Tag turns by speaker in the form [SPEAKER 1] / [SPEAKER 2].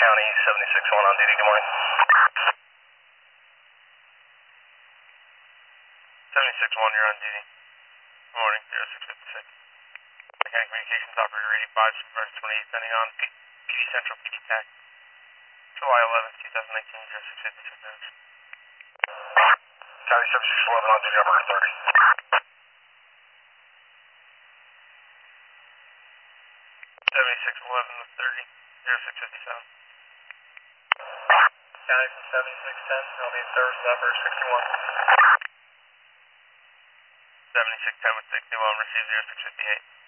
[SPEAKER 1] County, 76-1 on duty, good morning. 76-1, you're on duty. Good morning, 0656. County Communications Operator 85, Supervisor 28, sending on PD Central, PD TAC. July 11th, 2019, 0656 minutes. County 7611 on duty, operator 30. 7611 with 30, 0657. County 7610, I'll be in service with operator 61. 7610 with 61, receive 0658.